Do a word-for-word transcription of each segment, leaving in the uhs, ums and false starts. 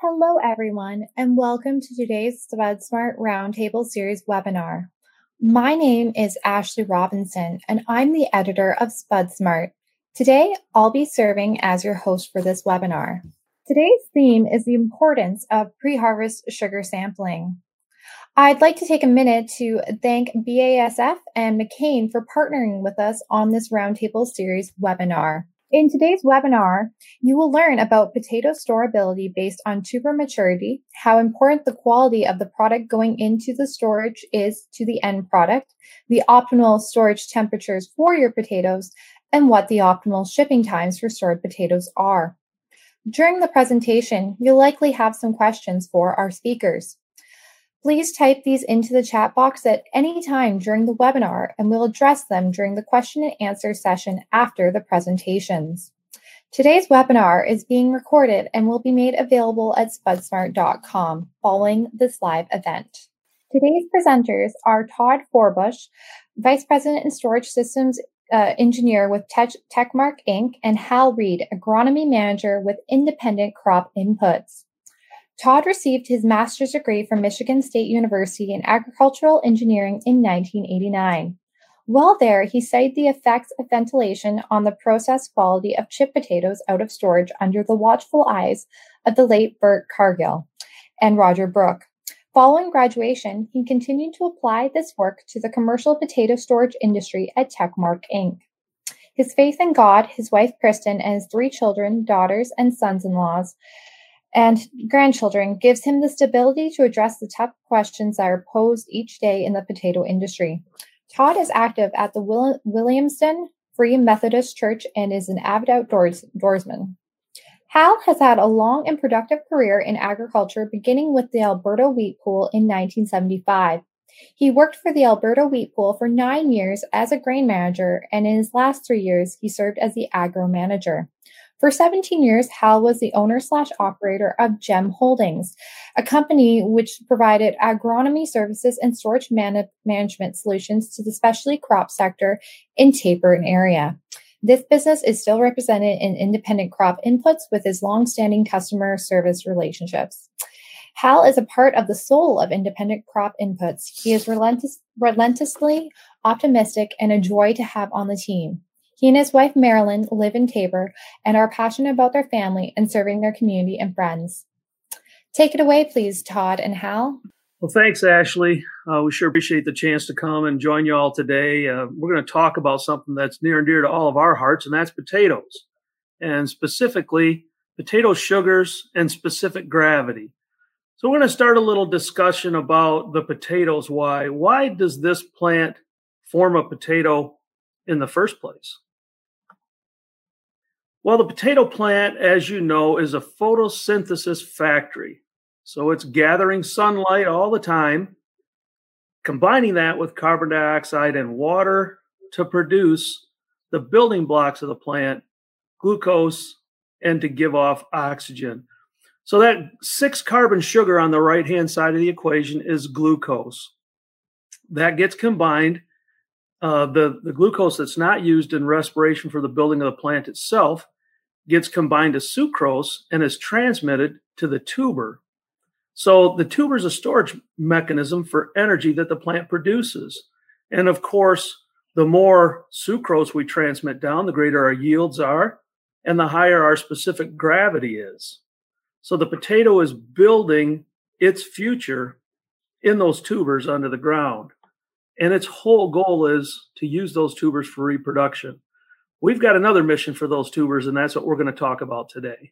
Hello, everyone, and welcome to today's Spud Smart Roundtable Series webinar. My name is Ashley Robinson, and I'm the editor of Spud Smart. Today, I'll be serving as your host for this webinar. Today's theme is the importance of pre-harvest sugar sampling. I'd like to take a minute to thank B A S F and McCain for partnering with us on this Roundtable Series webinar. In today's webinar, you will learn about potato storability based on tuber maturity, how important the quality of the product going into the storage is to the end product, the optimal storage temperatures for your potatoes, and what the optimal shipping times for stored potatoes are. During the presentation, you'll likely have some questions for our speakers. Please type these into the chat box at any time during the webinar, and we'll address them during the question and answer session after the presentations. Today's webinar is being recorded and will be made available at spud smart dot com following this live event. Today's presenters are Todd Forbush, Vice President and Storage Systems uh, Engineer with Tech- Techmark Incorporated, and Hal Reed, Agronomy Manager with Independent Crop Inputs. Todd received his master's degree from Michigan State University in agricultural engineering in nineteen eighty-nine. While there, he studied the effects of ventilation on the processed quality of chip potatoes out of storage under the watchful eyes of the late Bert Cargill and Roger Brooke. Following graduation, he continued to apply this work to the commercial potato storage industry at Techmark Incorporated. His faith in God, his wife Kristen, and his three children, daughters, and sons-in-laws, and grandchildren gives him the stability to address the tough questions that are posed each day in the potato industry. Todd is active at the Will- Williamston Free Methodist Church and is an avid outdoorsman. Hal has had a long and productive career in agriculture, beginning with the Alberta Wheat Pool in nineteen seventy-five. He worked for the Alberta Wheat Pool for nine years as a grain manager, and in his last three years, he served as the agro manager. For seventeen years, Hal was the owner slash operator of Gem Holdings, a company which provided agronomy services and storage man- management solutions to the specialty crop sector in Taber area. This business is still represented in Independent Crop Inputs with his long-standing customer service relationships. Hal is a part of the soul of Independent Crop Inputs. He is relentless, relentlessly optimistic and a joy to have on the team. He and his wife, Marilyn, live in Taber and are passionate about their family and serving their community and friends. Take it away, please, Todd and Hal. Well, thanks, Ashley. Uh, we sure appreciate the chance to come and join you all today. Uh, we're going to talk about something that's near and dear to all of our hearts, and that's potatoes, and specifically potato sugars and specific gravity. So we're going to start a little discussion about the potatoes. Why? Why does this plant form a potato in the first place? Well, the potato plant, as you know, is a photosynthesis factory. So it's gathering sunlight all the time, combining that with carbon dioxide and water to produce the building blocks of the plant, glucose, and to give off oxygen. So that six carbon sugar on the right-hand side of the equation is glucose. That gets combined. Uh, the, the glucose that's not used in respiration for the building of the plant itself gets combined to sucrose and is transmitted to the tuber. So the tuber is a storage mechanism for energy that the plant produces. And of course, the more sucrose we transmit down, the greater our yields are, and the higher our specific gravity is. So the potato is building its future in those tubers under the ground. And its whole goal is to use those tubers for reproduction. We've got another mission for those tubers, and that's what we're going to talk about today.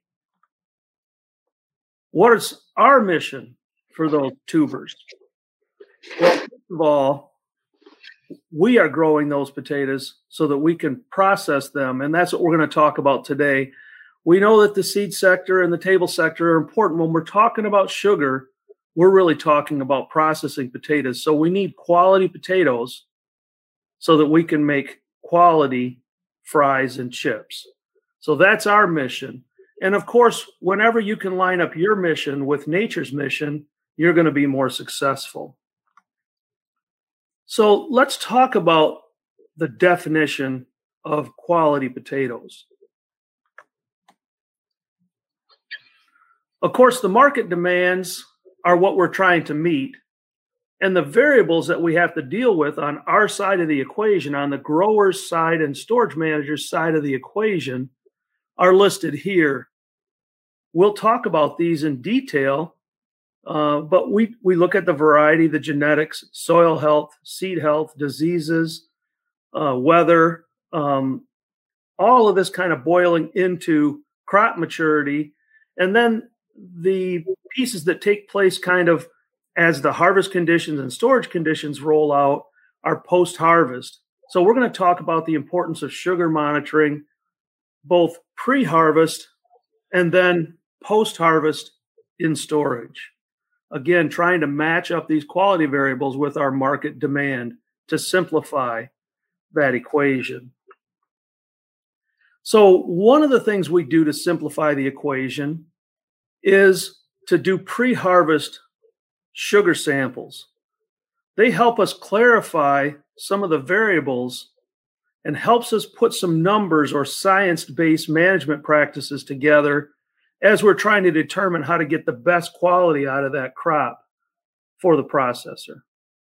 What is our mission for those tubers? Well, first of all, we are growing those potatoes so that we can process them, and that's what we're going to talk about today. We know that the seed sector and the table sector are important. When we're talking about sugar, we're really talking about processing potatoes. So we need quality potatoes so that we can make quality fries and chips. So that's our mission. And of course, whenever you can line up your mission with nature's mission, you're going to be more successful. So let's talk about the definition of quality potatoes. Of course, the market demands are what we're trying to meet. And the variables that we have to deal with on our side of the equation, on the grower's side and storage manager's side of the equation, are listed here. We'll talk about these in detail, uh, but we, we look at the variety, the genetics, soil health, seed health, diseases, uh, weather, um, all of this kind of boiling into crop maturity. And then the pieces that take place kind of as the harvest conditions and storage conditions roll out are post-harvest. So we're going to talk about the importance of sugar monitoring, both pre-harvest and then post-harvest in storage. Again, trying to match up these quality variables with our market demand to simplify that equation. So one of the things we do to simplify the equation is to do pre-harvest sugar samples. They help us clarify some of the variables and helps us put some numbers or science-based management practices together as we're trying to determine how to get the best quality out of that crop for the processor.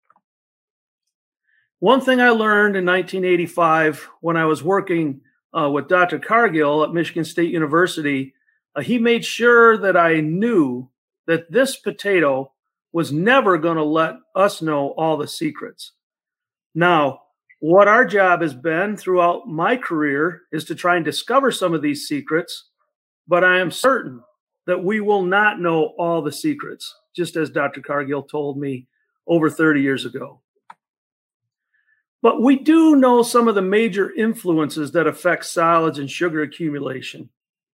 One thing I learned in nineteen eighty-five when I was working uh, with Doctor Cargill at Michigan State University, uh, he made sure that I knew that this potato was never going to let us know all the secrets. Now, what our job has been throughout my career is to try and discover some of these secrets, but I am certain that we will not know all the secrets, just as Doctor Cargill told me over thirty years ago. But we do know some of the major influences that affect solids and sugar accumulation.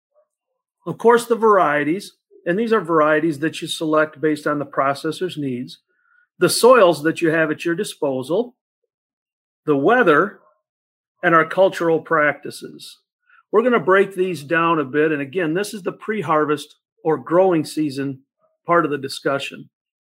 Of course, the varieties, and these are varieties that you select based on the processor's needs, the soils that you have at your disposal, the weather, and our cultural practices. We're going to break these down a bit. And again, this is the pre-harvest or growing season part of the discussion.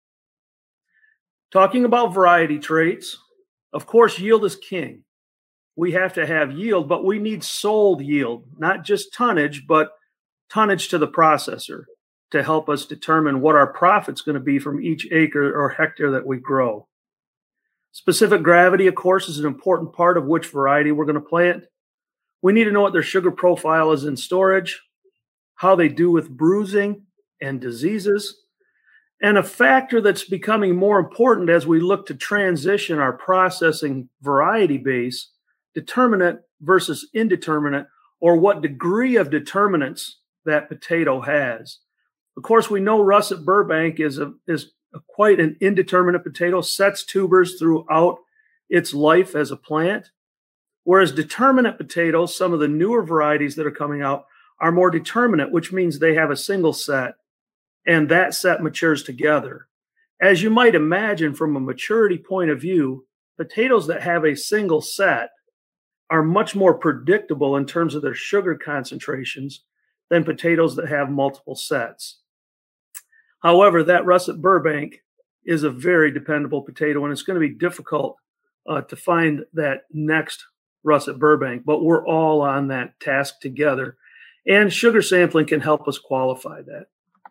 Talking about variety traits, of course, yield is king. We have to have yield, but we need sold yield, not just tonnage, but tonnage to the processor to help us determine what our profit's going to be from each acre or hectare that we grow. Specific gravity, of course, is an important part of which variety we're going to plant. We need to know what their sugar profile is in storage, how they do with bruising and diseases, and a factor that's becoming more important as we look to transition our processing variety base, determinate versus indeterminate, or what degree of determinants that potato has. Of course, we know Russet Burbank is a is a quite an indeterminate potato, sets tubers throughout its life as a plant, whereas determinate potatoes, some of the newer varieties that are coming out, are more determinate, which means they have a single set, and that set matures together. As you might imagine from a maturity point of view, potatoes that have a single set are much more predictable in terms of their sugar concentrations than potatoes that have multiple sets. However, that Russet Burbank is a very dependable potato, and it's going to be difficult uh, to find that next Russet Burbank, but we're all on that task together. And sugar sampling can help us qualify that.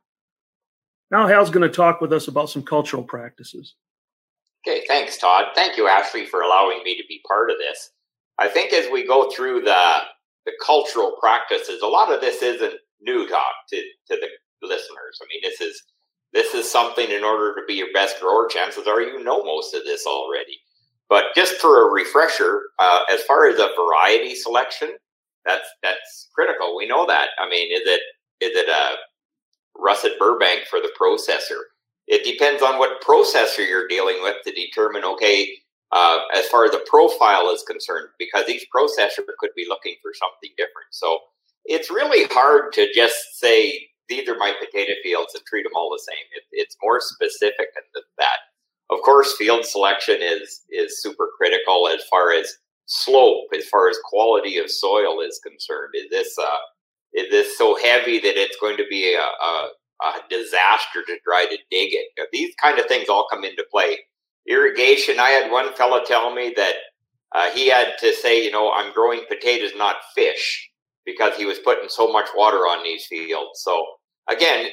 Now Hal's going to talk with us about some cultural practices. Okay, thanks, Todd. Thank you, Ashley, for allowing me to be part of this. I think as we go through the, the cultural practices, a lot of this isn't new talk to, to the listeners. I mean, this is This is something in order to be your best grower, chances are you know most of this already. But just for a refresher, uh, as far as a variety selection, that's that's critical. We know that. I mean, is it is it a Russet Burbank for the processor? It depends on what processor you're dealing with to determine, okay, uh, as far as the profile is concerned, because each processor could be looking for something different. So it's really hard to just say, these are my potato fields and treat them all the same. It, it's more specific than that. Of course, field selection is is super critical as far as slope, as far as quality of soil is concerned. Is this uh, is this so heavy that it's going to be a, a, a disaster to try to dig it? Now, these kind of things all come into play. Irrigation, I had one fella tell me that uh, he had to say, you know, I'm growing potatoes, not fish, because he was putting so much water on these fields. So again,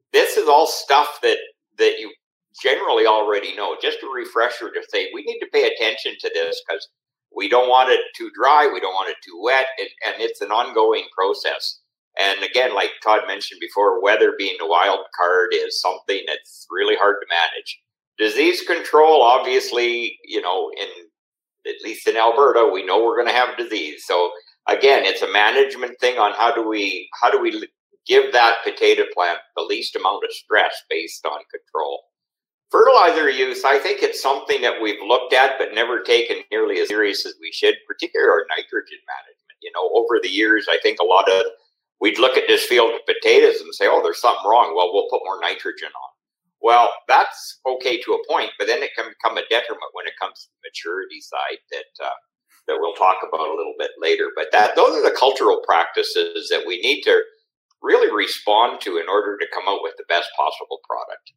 this is all stuff that, that you generally already know. Just a refresher to say, we need to pay attention to this because we don't want it too dry. We don't want it too wet. And, and it's an ongoing process. And again, like Todd mentioned before, weather being the wild card is something that's really hard to manage. Disease control, obviously, you know, in at least in Alberta, we know we're going to have disease. So again, it's a management thing on how do we how do we give that potato plant the least amount of stress based on control. Fertilizer use, I think it's something that we've looked at but never taken nearly as serious as we should, particularly our nitrogen management. You know, over the years, I think a lot of, we'd look at this field of potatoes and say, oh, there's something wrong. Well, we'll put more nitrogen on. Well, that's okay to a point, but then it can become a detriment when it comes to the maturity side that uh, that we'll talk about a little bit later. But that those are the cultural practices that we need to really respond to in order to come out with the best possible product.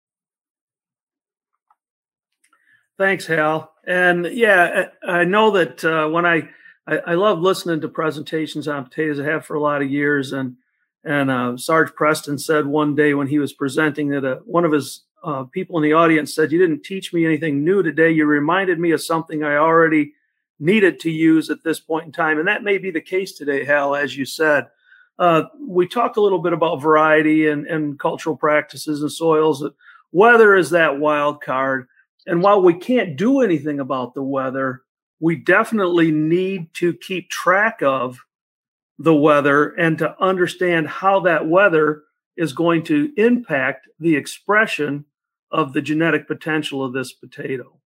Thanks, Hal. And yeah, I know that uh, when I, I, I love listening to presentations on potatoes. I have for a lot of years. And and uh, Sarge Preston said one day when he was presenting that uh, one of his uh, people in the audience said, "You didn't teach me anything new today. You reminded me of something I already needed to use at this point in time." And that may be the case today, Hal, as you said. Uh, we talked a little bit about variety and, and cultural practices and soils. Weather is that wild card. And while we can't do anything about the weather, we definitely need to keep track of the weather and to understand how that weather is going to impact the expression of the genetic potential of this potato.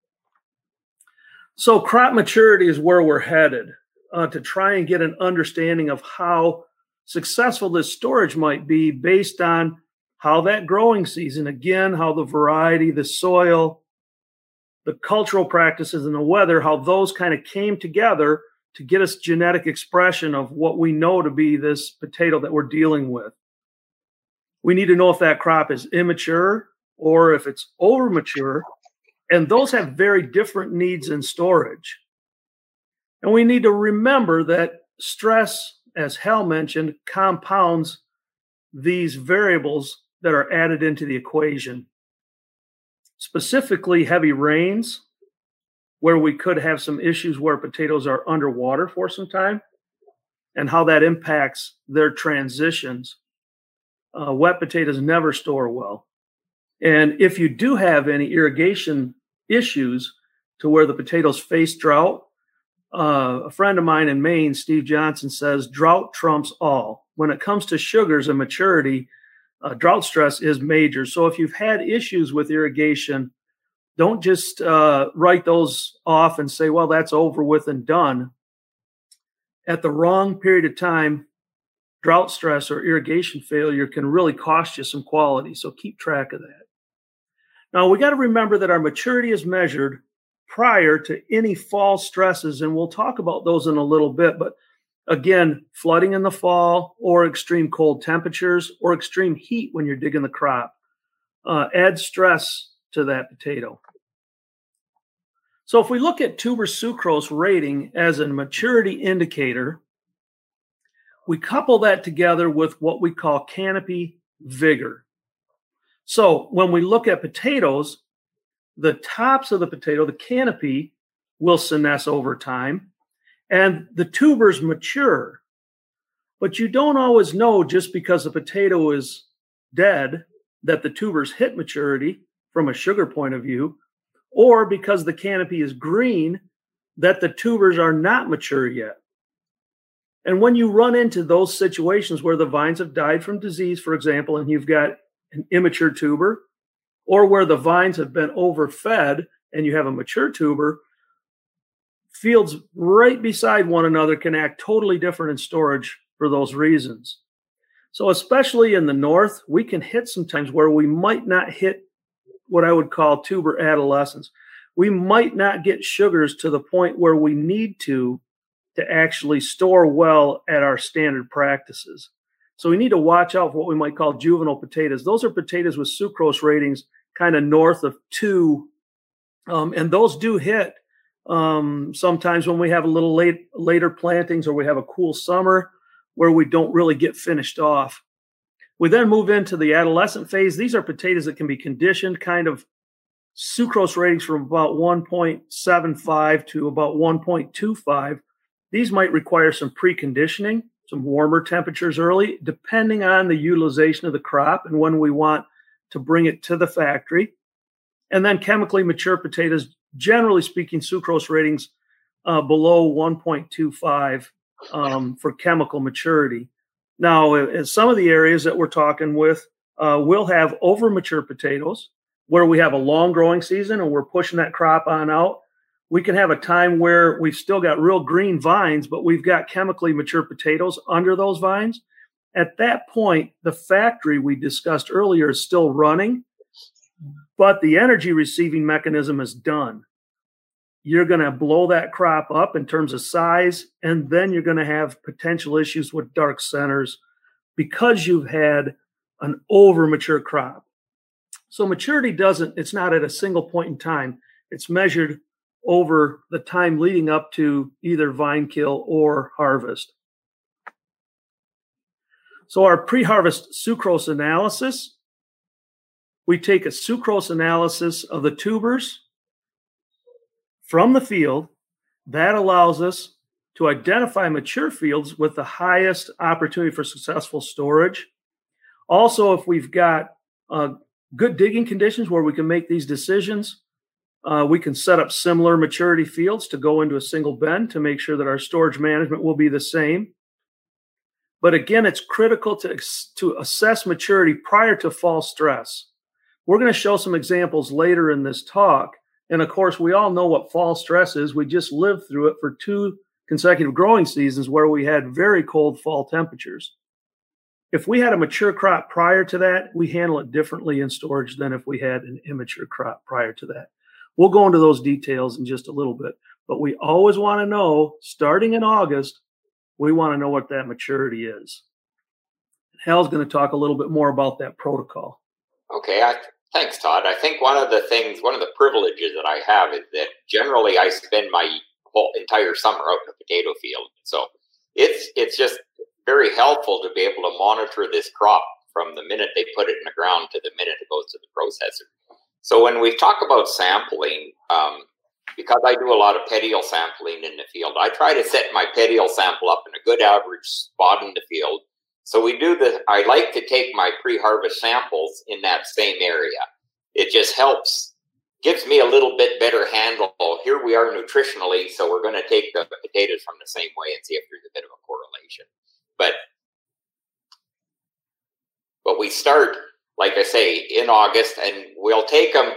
So crop maturity is where we're headed uh, to try and get an understanding of how successful this storage might be based on how that growing season, again, how the variety, the soil, the cultural practices, and the weather, how those kind of came together to get us genetic expression of what we know to be this potato that we're dealing with. We need to know if that crop is immature or if it's over mature, and those have very different needs in storage. And we need to remember that stress, as Hal mentioned, compounds these variables that are added into the equation. Specifically, heavy rains, where we could have some issues where potatoes are underwater for some time, and how that impacts their transitions. Uh, wet potatoes never store well. And if you do have any irrigation issues to where the potatoes face drought, uh, a friend of mine in Maine, Steve Johnson, says drought trumps all. When it comes to sugars and maturity, uh, drought stress is major. So if you've had issues with irrigation, don't just uh, write those off and say, well, that's over with and done. At the wrong period of time, drought stress or irrigation failure can really cost you some quality. So keep track of that. Now, we got to remember that our maturity is measured prior to any fall stresses, and we'll talk about those in a little bit. But again, flooding in the fall or extreme cold temperatures or extreme heat when you're digging the crop uh, adds stress to that potato. So if we look at tuber sucrose rating as a maturity indicator, we couple that together with what we call canopy vigor. So when we look at potatoes, the tops of the potato, the canopy, will senesce over time, and the tubers mature. But you don't always know just because the potato is dead that the tubers hit maturity from a sugar point of view, or because the canopy is green, that the tubers are not mature yet. And when you run into those situations where the vines have died from disease, for example, and you've got an immature tuber, or where the vines have been overfed and you have a mature tuber, fields right beside one another can act totally different in storage for those reasons. So especially in the north, we can hit sometimes where we might not hit what I would call tuber adolescence. We might not get sugars to the point where we need to to actually store well at our standard practices. So we need to watch out for what we might call juvenile potatoes. Those are potatoes with sucrose ratings kind of north of two. Um, and those do hit um, sometimes when we have a little late, later plantings or we have a cool summer where we don't really get finished off. We then move into the adolescent phase. These are potatoes that can be conditioned, kind of sucrose ratings from about one point seven five to about one point two five. These might require some preconditioning, some warmer temperatures early, depending on the utilization of the crop and when we want to bring it to the factory. And then chemically mature potatoes, generally speaking, sucrose ratings uh, below one point two five um, for chemical maturity. Now, in some of the areas that we're talking with, uh, we'll have over mature potatoes where we have a long growing season and we're pushing that crop on out. We can have a time where we've still got real green vines, but we've got chemically mature potatoes under those vines. At that point, the factory we discussed earlier is still running, but the energy receiving mechanism is done. You're going to blow that crop up in terms of size, and then you're going to have potential issues with dark centers because you've had an over mature crop. So maturity doesn't, it's not at a single point in time. It's measured over the time leading up to either vine kill or harvest. So our pre-harvest sucrose analysis, we take a sucrose analysis of the tubers from the field. That allows us to identify mature fields with the highest opportunity for successful storage. Also, if we've got uh, good digging conditions where we can make these decisions, uh, we can set up similar maturity fields to go into a single bin to make sure that our storage management will be the same. But again, it's critical to, to assess maturity prior to fall stress. We're going to show some examples later in this talk. And of course, we all know what fall stress is. We just lived through it for two consecutive growing seasons where we had very cold fall temperatures. If we had a mature crop prior to that, we handle it differently in storage than if we had an immature crop prior to that. We'll go into those details in just a little bit, but we always want to know, starting in August, we want to know what that maturity is. Hal's going to talk a little bit more about that protocol. Okay, I, thanks, Todd. I think one of the things, one of the privileges that I have is that generally I spend my whole entire summer out in the potato field. So it's it's just very helpful to be able to monitor this crop from the minute they put it in the ground to the minute it goes to the processor. So when we talk about sampling, um, because I do a lot of petiole sampling in the field, I try to set my petiole sample up in a good average spot in the field. So we do the, I like to take my pre-harvest samples in that same area. It just helps, gives me a little bit better handle. Here we are nutritionally, so we're going to take the potatoes from the same way and see if there's a bit of a correlation. But, but we start, like I say, in August, and we'll take them.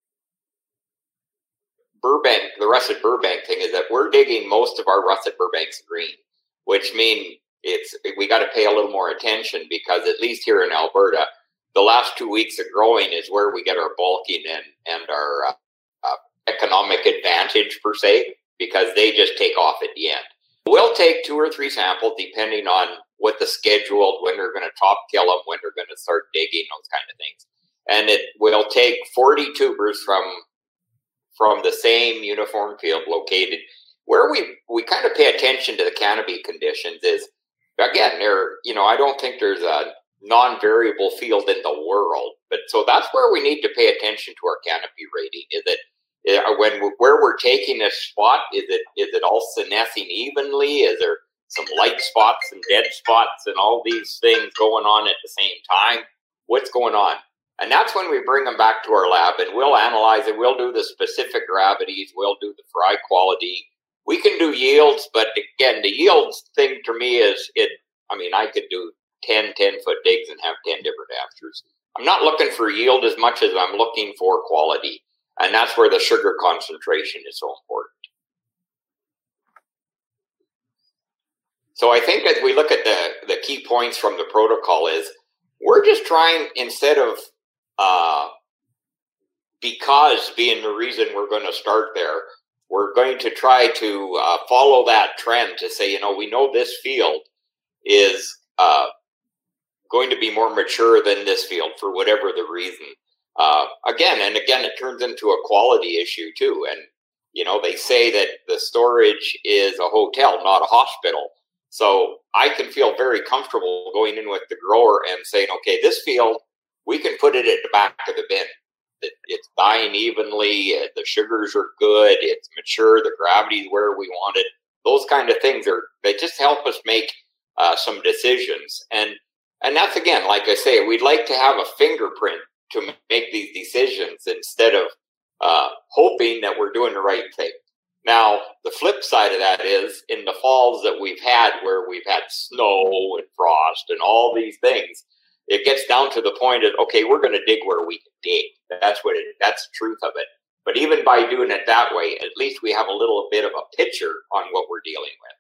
Burbank, the russet Burbank thing is that we're digging most of our russet Burbanks green, which means it's we got to pay a little more attention because at least here in Alberta, the last two weeks of growing is where we get our bulking and and our uh, uh, economic advantage per se, because they just take off at the end. We'll take two or three samples depending on what the scheduled, when they're going to top kill them, when they're going to start digging, those kind of things. And it will take forty tubers from from the same uniform field located. Where we, we kind of pay attention to the canopy conditions is, again, there, you know, I don't think there's a non-variable field in the world, but so that's where we need to pay attention to our canopy rating. Is it uh, when we're, where we're taking a spot? Is it is it all senescing evenly? Is there some light spots and dead spots and all these things going on at the same time? What's going on? And that's when we bring them back to our lab and we'll analyze it. We'll do the specific gravities. We'll do the fry quality. We can do yields, but again, the yields thing to me is it. I mean, I could do ten, ten foot digs and have ten different asters. I'm not looking for yield as much as I'm looking for quality. And that's where the sugar concentration is so important. So I think as we look at the, the key points from the protocol is we're just trying, instead of uh, because being the reason we're going to start there, we're going to try to uh, follow that trend to say, you know, we know this field is uh, going to be more mature than this field for whatever the reason. Uh, again, and again, it turns into a quality issue too. And, you know, they say that the storage is a hotel, not a hospital. So I can feel very comfortable going in with the grower and saying, okay, this field, we can put it at the back of the bin. It's dying evenly. The sugars are good. It's mature. The gravity is where we want it. Those kind of things are, they just help us make uh, some decisions. And, and that's, again, like I say, we'd like to have a fingerprint to make these decisions instead of uh, hoping that we're doing the right thing. Now, the flip side of that is in the falls that we've had where we've had snow and frost and all these things, it gets down to the point of, okay, we're going to dig where we can dig. That's what it, that's the truth of it. But even by doing it that way, at least we have a little bit of a picture on what we're dealing with.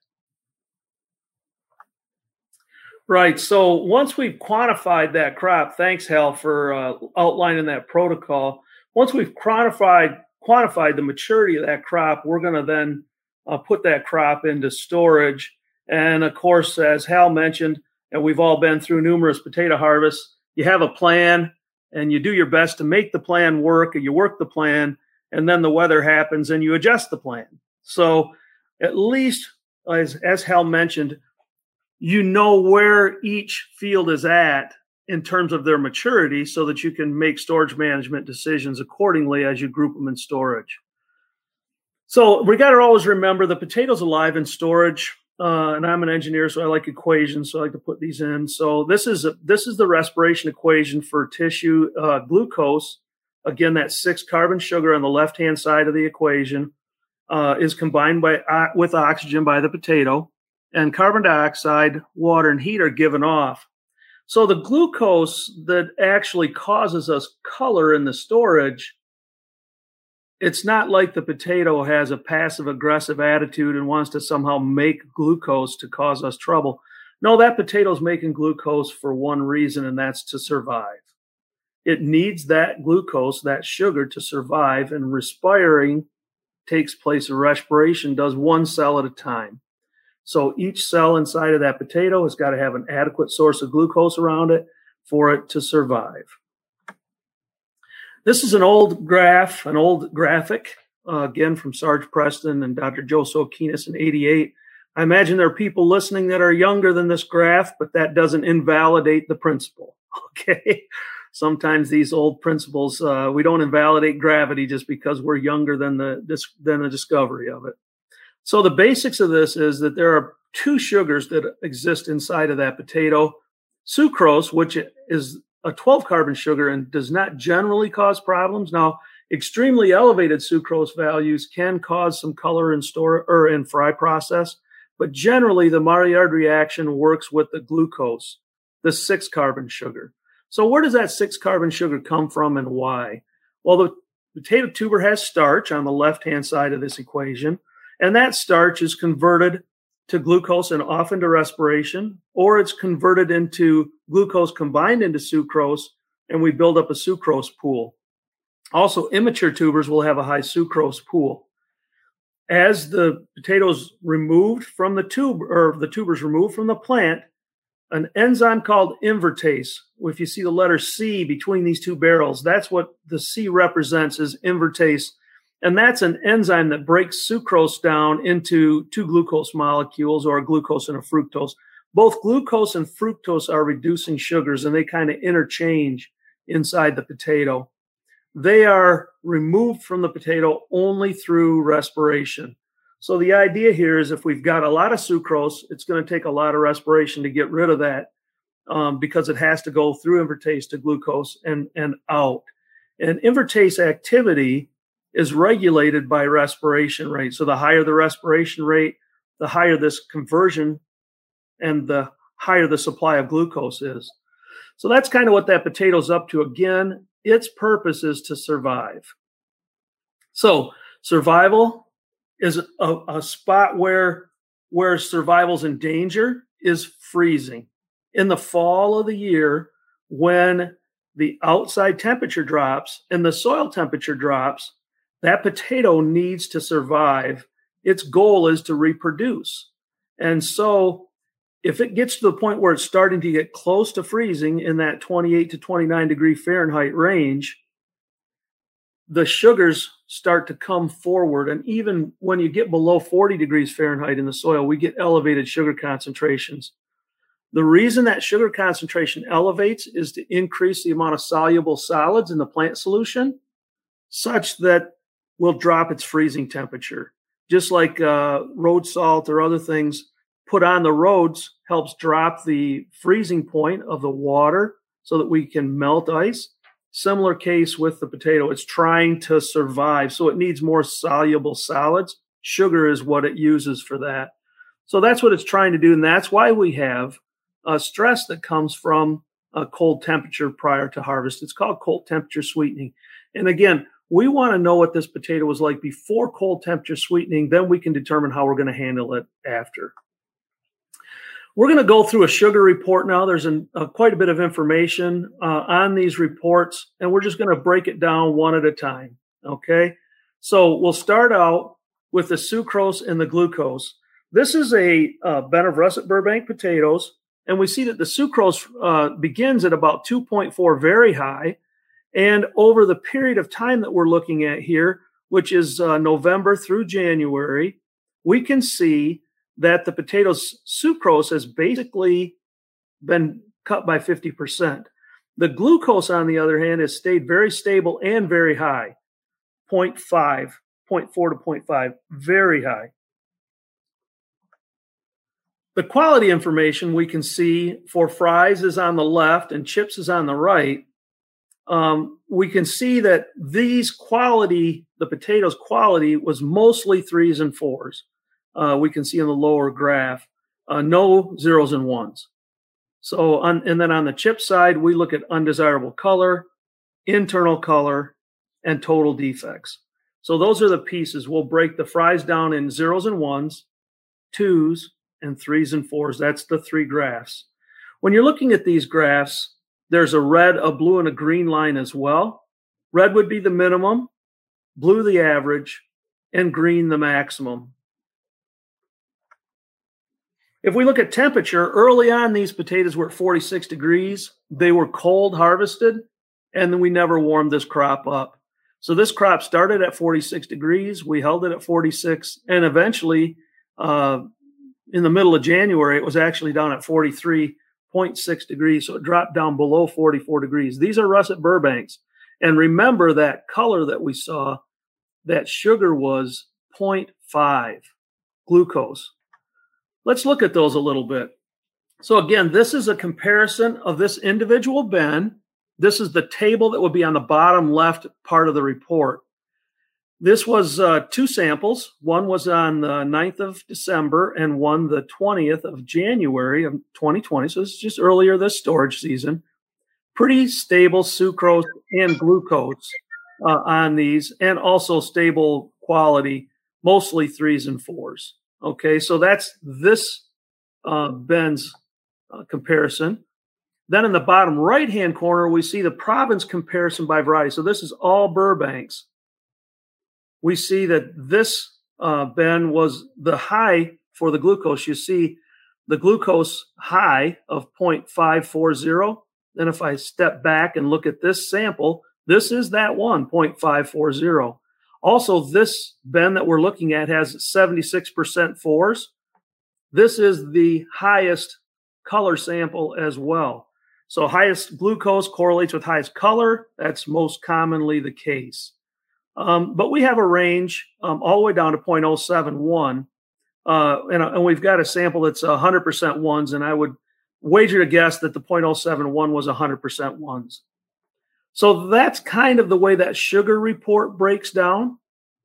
Right. So once we've quantified that crop, thanks, Hal, for uh, outlining that protocol. Once we've quantified quantified the maturity of that crop, we're going to then uh, put that crop into storage. And of course, as Hal mentioned, and we've all been through numerous potato harvests, you have a plan and you do your best to make the plan work, and you work the plan, and then the weather happens and you adjust the plan. So at least, as, as Hal mentioned, you know where each field is at in terms of their maturity so that you can make storage management decisions accordingly as you group them in storage. So we got to always remember the potatoes alive in storage. Uh, and I'm an engineer, so I like equations, so I like to put these in. So this is a, this is the respiration equation for tissue uh, glucose. Again, that six carbon sugar on the left-hand side of the equation uh, is combined by uh, with oxygen by the potato, and carbon dioxide, water, and heat are given off. So the glucose that actually causes us color in the storage, it's not like the potato has a passive-aggressive attitude and wants to somehow make glucose to cause us trouble. No, that potato's making glucose for one reason, and that's to survive. It needs that glucose, that sugar, to survive, and respiring takes place, or respiration does one cell at a time. So each cell inside of that potato has got to have an adequate source of glucose around it for it to survive. This is an old graph, an old graphic, uh, again, from Sarge Preston and Doctor Joe Sokinis in eighty-eight. I imagine there are people listening that are younger than this graph, but that doesn't invalidate the principle, okay? Sometimes these old principles, uh, we don't invalidate gravity just because we're younger than the, than the discovery of it. So the basics of this is that there are two sugars that exist inside of that potato. Sucrose, which is a twelve carbon sugar and does not generally cause problems. Now, extremely elevated sucrose values can cause some color in store or in fry process, but generally the Maillard reaction works with the glucose, the six carbon sugar. So where does that six carbon sugar come from and why? Well, the potato tuber has starch on the left-hand side of this equation, and that starch is converted to glucose and off into respiration, or it's converted into glucose combined into sucrose, and we build up a sucrose pool. Also, immature tubers will have a high sucrose pool. As the potatoes removed from the tube, or the tubers removed from the plant, an enzyme called invertase, if you see the letter C between these two barrels, that's what the C represents, is invertase. And that's an enzyme that breaks sucrose down into two glucose molecules, or a glucose and a fructose. Both glucose and fructose are reducing sugars, and they kind of interchange inside the potato. They are removed from the potato only through respiration. So the idea here is if we've got a lot of sucrose, it's going to take a lot of respiration to get rid of that um, because it has to go through invertase to glucose and, and out. And invertase activity is regulated by respiration rate. So the higher the respiration rate, the higher this conversion and the higher the supply of glucose is. So that's kind of what that potato's up to. Again, its purpose is to survive. So survival is a, a spot where, where survival's in danger is freezing. In the fall of the year, when the outside temperature drops and the soil temperature drops, that potato needs to survive. Its goal is to reproduce. And so if it gets to the point where it's starting to get close to freezing in that twenty-eight to twenty-nine degree Fahrenheit range, the sugars start to come forward. And even when you get below forty degrees Fahrenheit in the soil, we get elevated sugar concentrations. The reason that sugar concentration elevates is to increase the amount of soluble solids in the plant solution such that we'll drop its freezing temperature. Just like uh, road salt or other things put on the roads helps drop the freezing point of the water so that we can melt ice. Similar case with the potato. It's trying to survive, so it needs more soluble solids. Sugar is what it uses for that. So that's what it's trying to do, and that's why we have uh, stress that comes from a cold temperature prior to harvest. It's called cold temperature sweetening. And again, we want to know what this potato was like before cold temperature sweetening, then we can determine how we're going to handle it after. We're going to go through a sugar report now. There's an, uh, quite a bit of information uh, on these reports, and we're just going to break it down one at a time, okay? So we'll start out with the sucrose and the glucose. This is a uh, bin of russet Burbank potatoes, and we see that the sucrose uh, begins at about two point four, very high, and over the period of time that we're looking at here, which is uh, November through January, we can see that the potato's sucrose has basically been cut by fifty percent. The glucose, on the other hand, has stayed very stable and very high, zero point five, zero point four to zero point five, very high. The quality information we can see for fries is on the left and chips is on the right. Um, we can see that these quality, the potatoes quality was mostly threes and fours. Uh, we can see in the lower graph, uh, no zeros and ones. So, on, and then on the chip side, we look at undesirable color, internal color, and total defects. So those are the pieces. We'll break the fries down in zeros and ones, twos, and threes and fours. That's the three graphs. When you're looking at these graphs, there's a red, a blue, and a green line as well. Red would be the minimum, blue the average, and green the maximum. If we look at temperature, early on, these potatoes were at forty-six degrees. They were cold harvested, and then we never warmed this crop up. So this crop started at forty-six degrees. We held it at forty-six, and eventually, uh, in the middle of January, it was actually down at forty-three point six degrees. So it dropped down below forty-four degrees. These are russet Burbanks. And remember that color that we saw, that sugar was zero point five glucose. Let's look at those a little bit. So again, this is a comparison of this individual bin. This is the table that would be on the bottom left part of the report. This was uh, two samples. One was on the ninth of December and one the twentieth of January of twenty twenty. So this is just earlier this storage season. Pretty stable sucrose and glucose uh, on these, and also stable quality, mostly threes and fours. Okay, so that's this uh, bin's uh, comparison. Then in the bottom right-hand corner, we see the province comparison by variety. So this is all Burbanks. We see that this uh, bin was the high for the glucose. You see the glucose high of zero point five four zero. Then if I step back and look at this sample, this is that one, zero point five four zero. Also, this bin that we're looking at has seventy-six percent fours. This is the highest color sample as well. So highest glucose correlates with highest color. That's most commonly the case. Um, but we have a range um, all the way down to zero point zero seven one. Uh, and, and we've got a sample that's one hundred percent ones, and I would wager to guess that the zero point zero seven one was one hundred percent ones. So that's kind of the way that sugar report breaks down.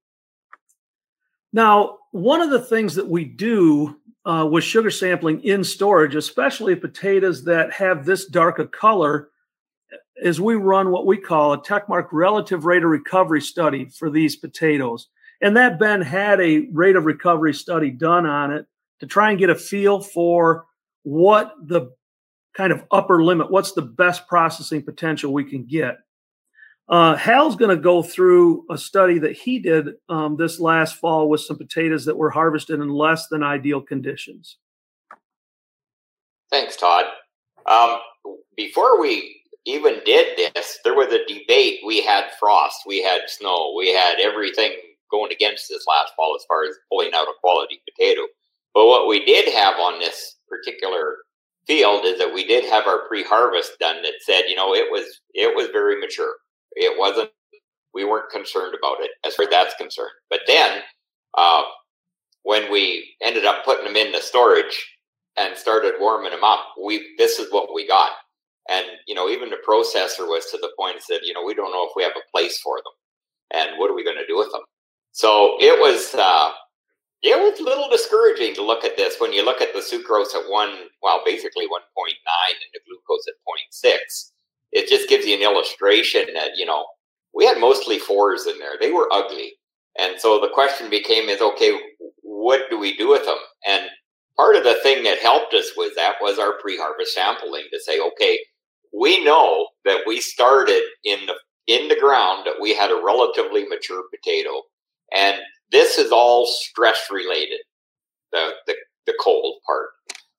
Now, one of the things that we do uh, with sugar sampling in storage, especially potatoes that have this dark a color, is we run what we call a Techmark relative rate of recovery study for these potatoes. And that bin had a rate of recovery study done on it to try and get a feel for what the kind of upper limit, what's the best processing potential we can get. Uh, Hal's going to go through a study that he did um, this last fall with some potatoes that were harvested in less than ideal conditions. Thanks, Todd. Um, before we even did this, there was a debate. We had frost, we had snow, we had everything going against this last fall as far as pulling out a quality potato. But what we did have on this particular field is that we did have our pre-harvest done that said, you know, it was it was very mature. It wasn't, we weren't concerned about it as far as that's concerned. But then uh, when we ended up putting them into storage and started warming them up, we this is what we got. And, you know, even the processor was to the point that said, you know, we don't know if we have a place for them. And what are we going to do with them? So it was, uh, it was a little discouraging to look at this when you look at the sucrose at one, well, basically one point nine and the glucose at zero point six. It just gives you an illustration that, you know, we had mostly fours in there. They were ugly. And so the question became is, okay, what do we do with them? And part of the thing that helped us with that was our pre-harvest sampling to say, okay, we know that we started in the in the ground, that we had a relatively mature potato. And this is all stress related, the, the, the cold part.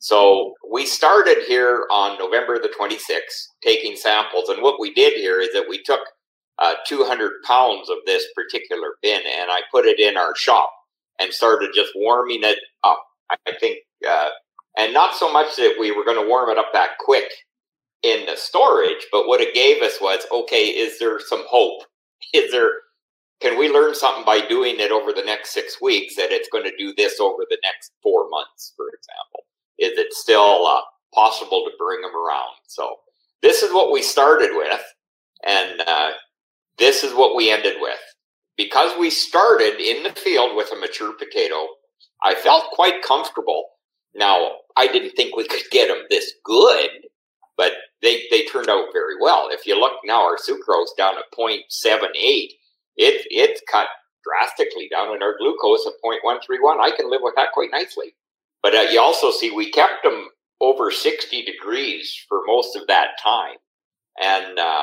So we started here on November the twenty-sixth, taking samples. And what we did here is that we took uh, two hundred pounds of this particular bin and I put it in our shop and started just warming it up. I think, uh, and not so much that we were going to warm it up that quick in the storage, but what it gave us was, okay, is there some hope? Is there, can we learn something by doing it over the next six weeks that it's going to do this over the next four months, for example? Is it still uh, possible to bring them around? So this is what we started with, and uh, this is what we ended with. Because we started in the field with a mature potato, I felt quite comfortable. Now, I didn't think we could get them this good, but they, they turned out very well. If you look now, our sucrose down at zero point seven eight, it, it's cut drastically down, and our glucose at zero point one three one. I can live with that quite nicely. But uh, you also see we kept them over sixty degrees for most of that time. And uh,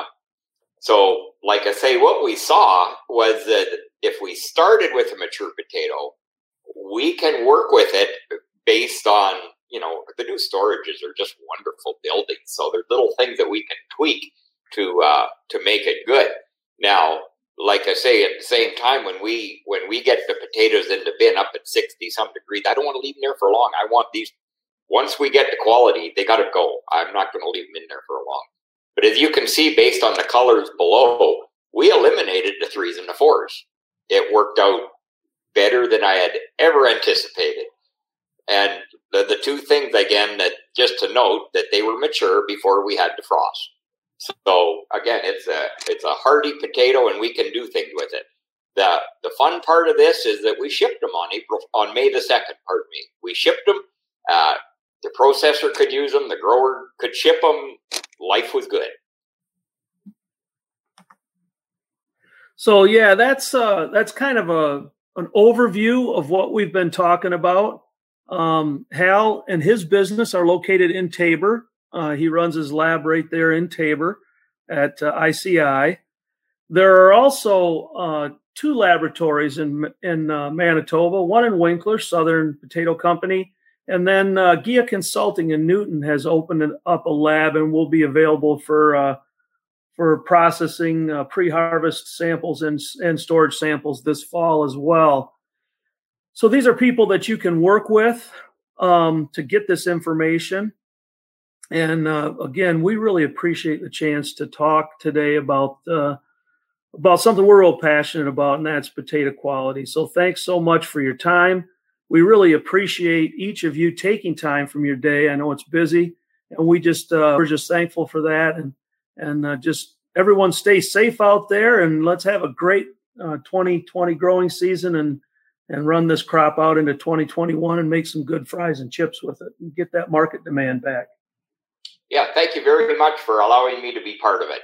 so, like I say, what we saw was that if we started with a mature potato, we can work with it based on, you know, the new storages are just wonderful buildings. So there's little things that we can tweak to uh, to make it good. Now, like I say, at the same time, when we when we get the potatoes in the bin up at sixty some degrees, I don't want to leave them there for long. I want these, once we get the quality, they got to go. I'm not going to leave them in there for long. But as you can see, based on the colors below, we eliminated the threes and the fours. It worked out better than I had ever anticipated. And the, the two things, again, that just to note that they were mature before we had the frost. So again, it's a it's a hardy potato, and we can do things with it. The the fun part of this is that we shipped them on April on May the second. Pardon me. We shipped them. Uh, the processor could use them. The grower could ship them. Life was good. So yeah, that's uh, that's kind of a an overview of what we've been talking about. Um, Hal and his business are located in Tabor. Uh, he runs his lab right there in Tabor at uh, I C I. There are also uh, two laboratories in in uh, Manitoba, one in Winkler, Southern Potato Company, and then uh, G I A Consulting in Newton has opened up a lab and will be available for uh, for processing uh, pre-harvest samples and, and storage samples this fall as well. So these are people that you can work with um, to get this information. And uh, again, we really appreciate the chance to talk today about uh, about something we're real passionate about, and that's potato quality. So thanks so much for your time. We really appreciate each of you taking time from your day. I know it's busy, and we just uh, we're just thankful for that. And and uh, just everyone stay safe out there, and let's have a great uh, twenty twenty growing season, and and run this crop out into twenty twenty-one and make some good fries and chips with it and get that market demand back. Yeah, thank you very much for allowing me to be part of it.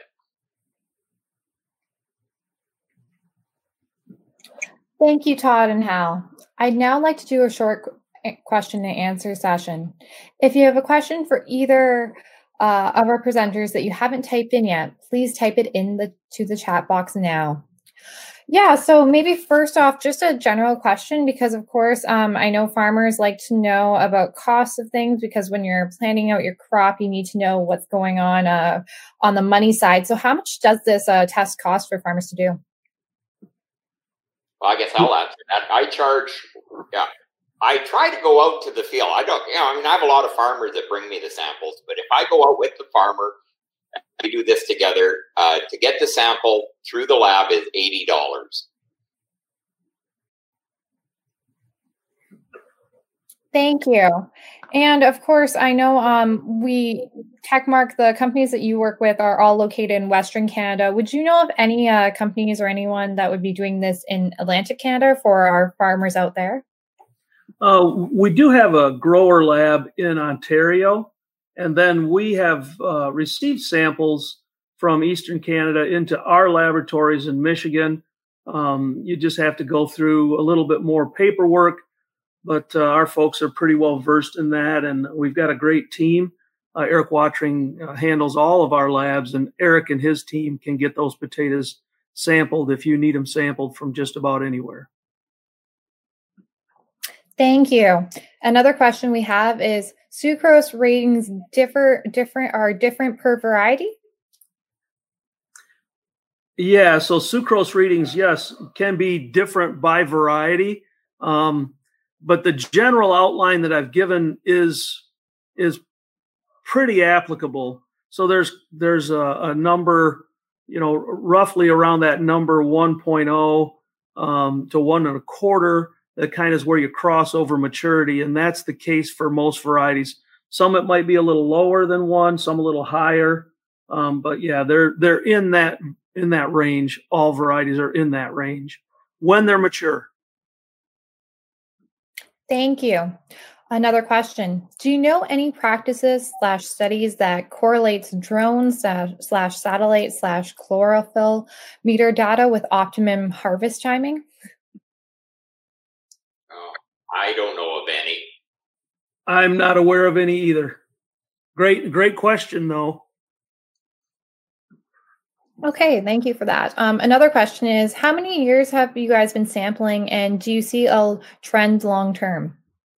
Thank you, Todd and Hal. I'd now like to do a short question and answer session. If you have a question for either uh, of our presenters that you haven't typed in yet, please type it in the to the chat box now. Yeah, so maybe first off, just a general question, because of course, um, I know farmers like to know about costs of things because when you're planning out your crop, you need to know what's going on uh, on the money side. So how much does this uh, test cost for farmers to do? Well, I guess I'll answer that. I charge, yeah, I try to go out to the field. I don't, you know, I mean, I have a lot of farmers that bring me the samples, but if I go out with the farmer, we do this together. Uh, to get the sample through the lab is eighty dollars. Thank you. And of course, I know um, we, Techmark, the companies that you work with are all located in Western Canada. Would you know of any uh, companies or anyone that would be doing this in Atlantic Canada for our farmers out there? Uh, we do have a grower lab in Ontario, and then we have uh, received samples from Eastern Canada into our laboratories in Michigan. Um, you just have to go through a little bit more paperwork, but uh, our folks are pretty well versed in that, and we've got a great team. Uh, Eric Watring uh, handles all of our labs, and Eric and his team can get those potatoes sampled if you need them sampled from just about anywhere. Thank you. Another question we have is sucrose ratings differ different are different per variety? Yeah, so sucrose readings, yes, can be different by variety. Um, but the general outline that I've given is is pretty applicable. So there's there's a, a number, you know, roughly around that number one point oh um, to one and a quarter. That kind of is where you cross over maturity, and that's the case for most varieties. Some it might be a little lower than one, some a little higher, um, but yeah, they're they're in that in that range. All varieties are in that range when they're mature. Thank you. Another question: do you know any practices slash studies that correlates drone slash satellite slash chlorophyll meter data with optimum harvest timing? I don't know of any. I'm not aware of any either. Great, great question, though. Okay, thank you for that. Um, another question is, how many years have you guys been sampling, and do you see a trend long term?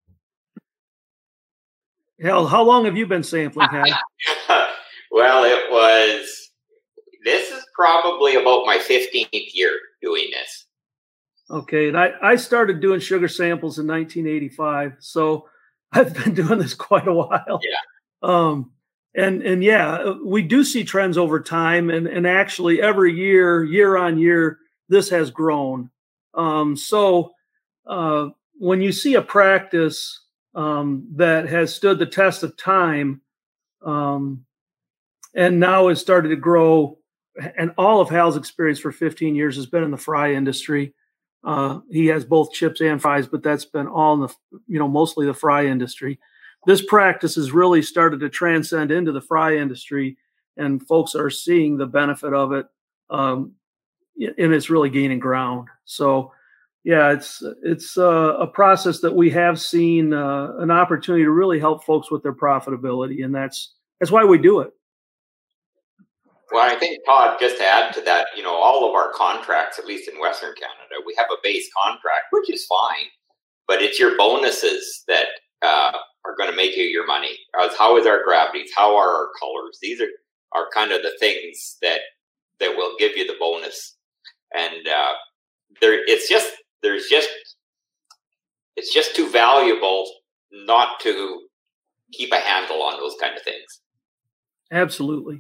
Hell, how long have you been sampling, Hal? Well, it was, this is probably about my fifteenth year doing this. Okay, and I, I started doing sugar samples in nineteen eighty-five, so I've been doing this quite a while. Yeah. Um, and and yeah, we do see trends over time, and and actually every year, year on year, this has grown. Um, so uh, when you see a practice um, that has stood the test of time, um, and now has started to grow, and all of Hal's experience for fifteen years has been in the fry industry. Uh, he has both chips and fries, but that's been all in the, you know, mostly the fry industry. This practice has really started to transcend into the fry industry, and folks are seeing the benefit of it, um, and it's really gaining ground. So, yeah, it's it's uh, a process that we have seen uh, an opportunity to really help folks with their profitability, and that's that's why we do it. Well, I think, Todd, just to add to that, you know, all of our contracts, at least in Western Canada, we have a base contract, which is fine, but it's your bonuses that uh, are going to make you your money. As how is our gravities? How are our colors? These are, are kind of the things that that will give you the bonus. And uh, there, it's just there's just it's just too valuable not to keep a handle on those kind of things. Absolutely.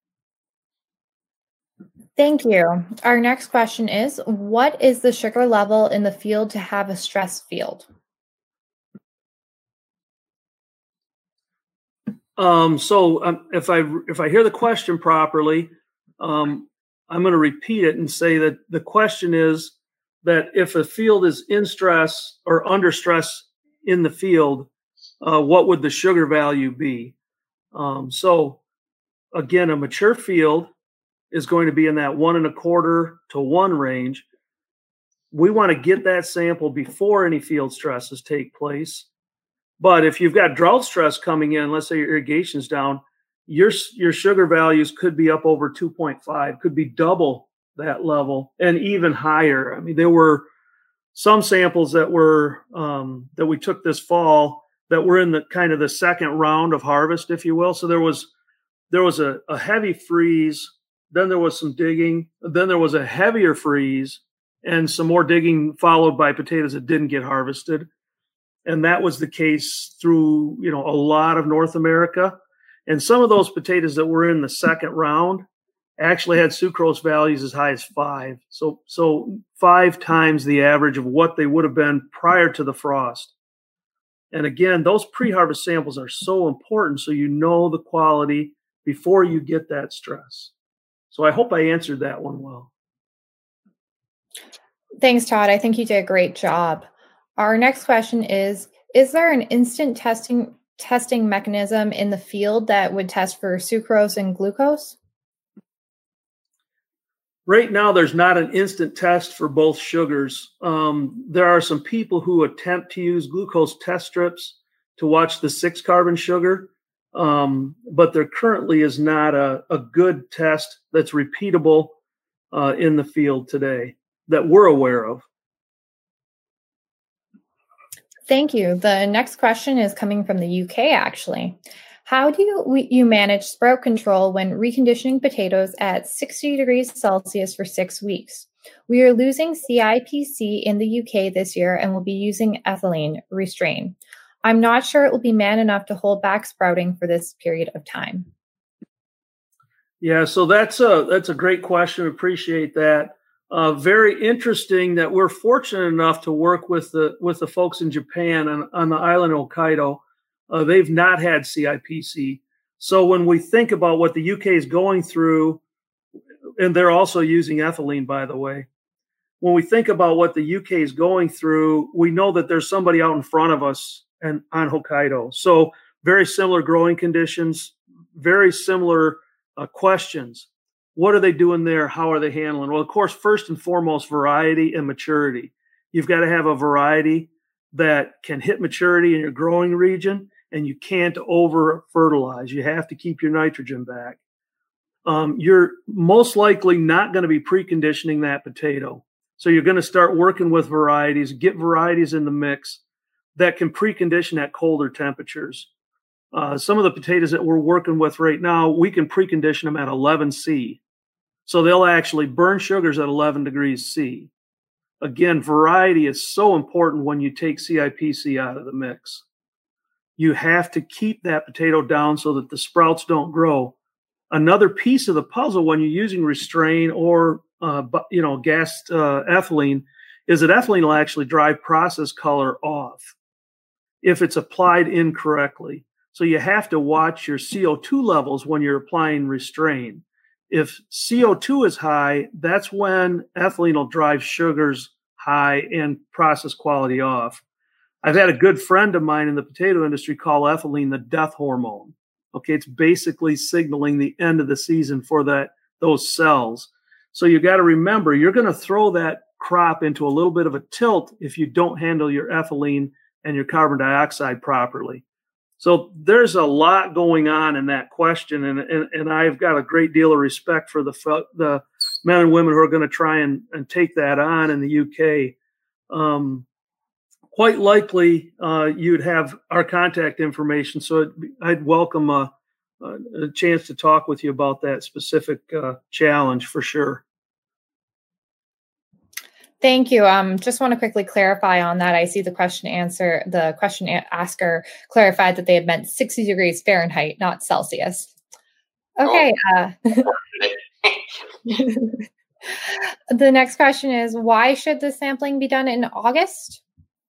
Thank you. Our next question is, what is the sugar level in the field to have a stress field? Um, so um, if I if I hear the question properly, um, I'm going to repeat it and say that the question is that if a field is in stress or under stress in the field, uh, what would the sugar value be? Um, so again, a mature field is going to be in that one and a quarter to one range. We want to get that sample before any field stresses take place. But if you've got drought stress coming in, let's say your irrigation's down, your, your sugar values could be up over two point five, could be double that level and even higher. I mean, there were some samples that were um, that we took this fall that were in the kind of the second round of harvest, if you will. So there was there was a, a heavy freeze, then there was some digging, then there was a heavier freeze, and some more digging followed by potatoes that didn't get harvested. And that was the case through, you know, a lot of North America. And some of those potatoes that were in the second round actually had sucrose values as high as five. So, so five times the average of what they would have been prior to the frost. And again, those pre-harvest samples are so important so you know the quality before you get that stress. So I hope I answered that one well. Thanks, Todd. I think you did a great job. Our next question is, is there an instant testing testing mechanism in the field that would test for sucrose and glucose? Right now, there's not an instant test for both sugars. Um, there are some people who attempt to use glucose test strips to watch the six carbon sugar, um, but there currently is not a, a good test that's repeatable uh, in the field today that we're aware of. Thank you. The next question is coming from the U K, actually. How do you, you manage sprout control when reconditioning potatoes at sixty degrees Celsius for six weeks? We are losing C I P C in the U K this year and will be using ethylene restrain. I'm not sure it will be man enough to hold back sprouting for this period of time. Yeah, so that's a that's a great question. Appreciate that. Uh, very interesting that we're fortunate enough to work with the with the folks in Japan on, on the island of Hokkaido. Uh, they've not had C I P C. So when we think about what the U K is going through, and they're also using ethylene, by the way, when we think about what the U K is going through, we know that there's somebody out in front of us and on Hokkaido. So very similar growing conditions, very similar uh, questions. What are they doing there? How are they handling? Well, of course, first and foremost, variety and maturity. You've got to have a variety that can hit maturity in your growing region, and you can't over fertilize. You have to keep your nitrogen back. Um, you're most likely not going to be preconditioning that potato. So you're going to start working with varieties, get varieties in the mix that can precondition at colder temperatures. Uh, some of the potatoes that we're working with right now, we can precondition them at eleven C. So they'll actually burn sugars at eleven degrees C. Again, variety is so important when you take C I P C out of the mix. You have to keep that potato down so that the sprouts don't grow. Another piece of the puzzle when you're using restrain or uh, you know gas uh, ethylene is that ethylene will actually drive process color off if it's applied incorrectly. So you have to watch your C O two levels when you're applying restrain. If C O two is high, that's when ethylene will drive sugars high and process quality off. I've had a good friend of mine in the potato industry call ethylene the death hormone. Okay, it's basically signaling the end of the season for that those cells. So you got to remember, you're going to throw that crop into a little bit of a tilt if you don't handle your ethylene and your carbon dioxide properly. So there's a lot going on in that question, and and, and I've got a great deal of respect for the the men and women who are going to try and, and take that on in the U K. Um, quite likely, uh, you'd have our contact information, so it, I'd welcome a, a chance to talk with you about that specific uh, challenge for sure. Thank you. Um, just want to quickly clarify on that. I see the question answer, the question asker clarified that they had meant sixty degrees Fahrenheit, not Celsius. Okay. Uh, the next question is, why should the sampling be done in August?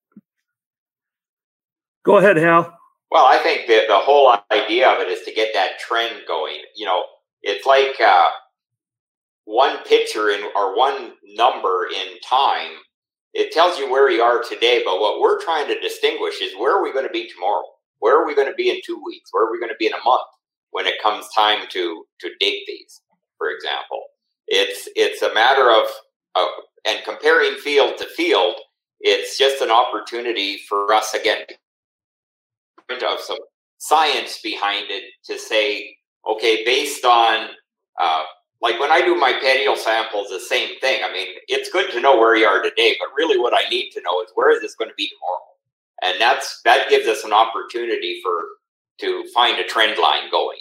Go ahead, Hal. Well, I think that the whole idea of it is to get that trend going. You know, it's like uh, one picture in or one number in time. It tells you where you are today, but what we're trying to distinguish is where are we going to be tomorrow? Where are we going to be in two weeks? Where are we going to be in a month when it comes time to to dig these, for example? It's it's a matter of, of and comparing field to field. It's just an opportunity for us again to have some science behind it to say, okay, based on uh, like when I do my patio samples, the same thing. I mean, it's good to know where you are today, but really what I need to know is where is this going to be tomorrow? And that's that gives us an opportunity for to find a trend line going.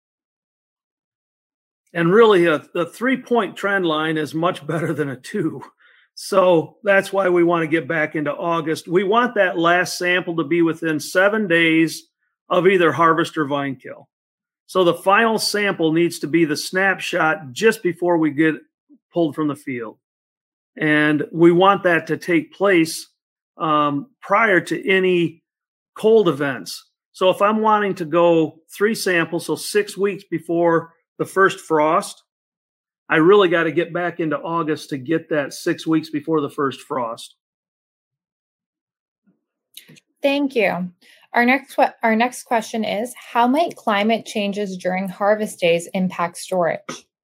And really, a, a three-point trend line is much better than a two. So that's why we want to get back into August. We want that last sample to be within seven days of either harvest or vine kill. So the final sample needs to be the snapshot just before we get pulled from the field. And we want that to take place um, prior to any cold events. So if I'm wanting to go three samples, so six weeks before the first frost, I really got to get back into August to get that six weeks before the first frost. Thank you. Our next our next question is, how might climate changes during harvest days impact storage?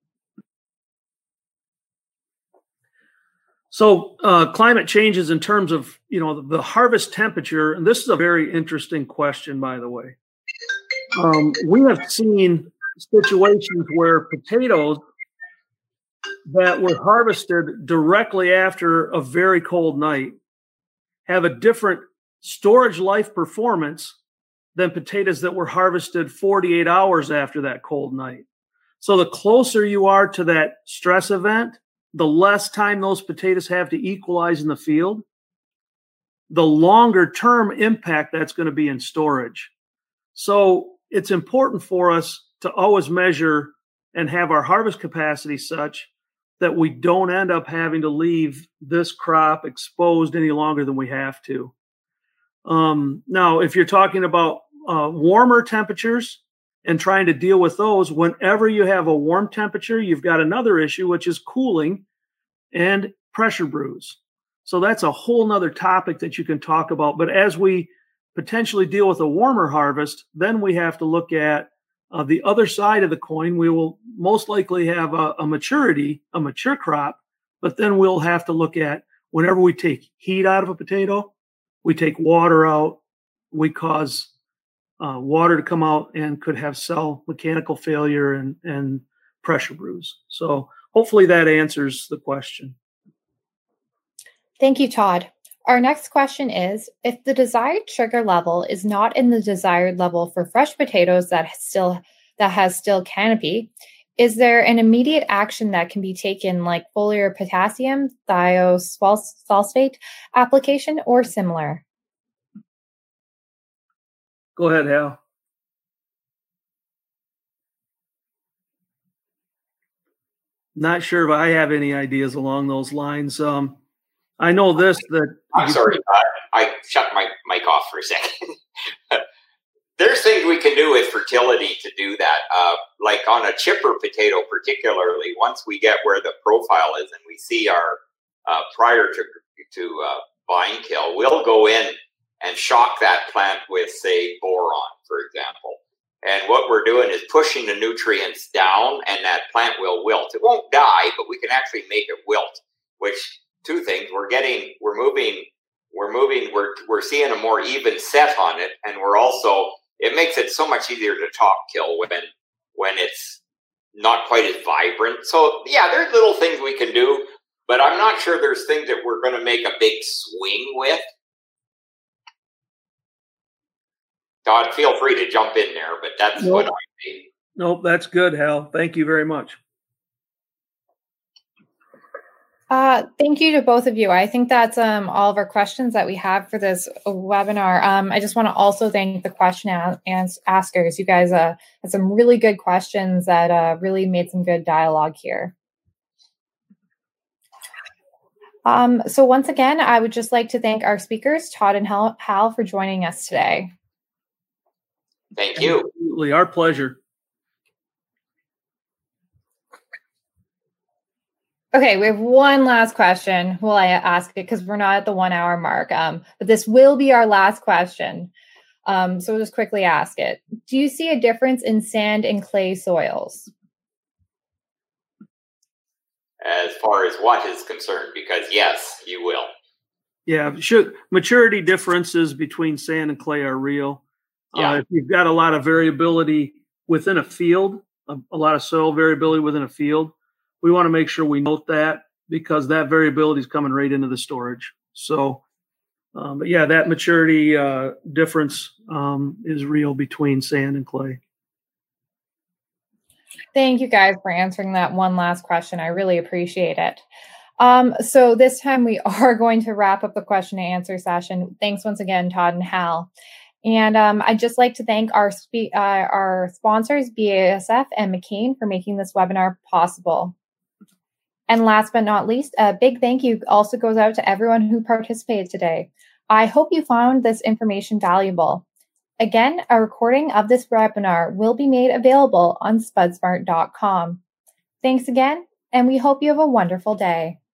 So uh, climate changes in terms of, you know, the, the harvest temperature, and this is a very interesting question, by the way. Um, we have seen situations where potatoes that were harvested directly after a very cold night have a different storage life performance than potatoes that were harvested forty-eight hours after that cold night. So the closer you are to that stress event, the less time those potatoes have to equalize in the field, the longer term impact that's going to be in storage. So it's important for us to always measure and have our harvest capacity such that we don't end up having to leave this crop exposed any longer than we have to. Um, now, if you're talking about uh, warmer temperatures and trying to deal with those, whenever you have a warm temperature, you've got another issue, which is cooling and pressure brews. So that's a whole nother topic that you can talk about. But as we potentially deal with a warmer harvest, then we have to look at uh, the other side of the coin. We will most likely have a, a maturity, a mature crop, but then we'll have to look at whenever we take heat out of a potato, we take water out, we cause uh, water to come out and could have cell mechanical failure and, and pressure brews. So hopefully that answers the question. Thank you, Todd. Our next question is, if the desired sugar level is not in the desired level for fresh potatoes that still that has still canopy, is there an immediate action that can be taken, like foliar potassium, thiosulfate application, or similar? Go ahead, Hal. Not sure if I have any ideas along those lines. Um, I know this, that... I'm sorry, uh, I shut my mic off for a second. There's things we can do with fertility to do that. Uh, like on a chipper potato particularly, once we get where the profile is and we see our, uh, prior to, to uh, vine kill, we'll go in and shock that plant with, say, boron, for example. And what we're doing is pushing the nutrients down, and that plant will wilt. It won't die, but we can actually make it wilt, which... Two things: we're getting, we're moving, we're moving, we're we're seeing a more even set on it, and we're also, it makes it so much easier to top kill when when it's not quite as vibrant. So yeah, there's little things we can do, but I'm not sure there's things that we're going to make a big swing with. Todd, feel free to jump in there, but that's nope. what I see. Nope, that's good, Hal. Thank you very much. Uh, thank you to both of you. I think that's um, all of our questions that we have for this webinar. Um, I just want to also thank the question and askers. You guys uh, had some really good questions that uh, really made some good dialogue here. Um, so once again, I would just like to thank our speakers, Todd and Hal, Hal for joining us today. Thank you. Absolutely, our pleasure. Okay, we have one last question. Will I ask it because we're not at the one hour mark, um, but this will be our last question. Um, so we'll just quickly ask it. Do you see a difference in sand and clay soils? As far as what is concerned, because yes, you will. Yeah, should, maturity differences between sand and clay are real. Yeah. Uh, if you've got a lot of variability within a field, a, a lot of soil variability within a field, we want to make sure we note that, because that variability is coming right into the storage. So, um, but yeah, that maturity uh, difference um, is real between sand and clay. Thank you guys for answering that one last question. I really appreciate it. Um, so this time we are going to wrap up the question and answer session. Thanks once again, Todd and Hal. And um, I'd just like to thank our spe- uh, our sponsors, B A S F and McCain, for making this webinar possible. And last but not least, a big thank you also goes out to everyone who participated today. I hope you found this information valuable. Again, a recording of this webinar will be made available on spud smart dot com. Thanks again, and we hope you have a wonderful day.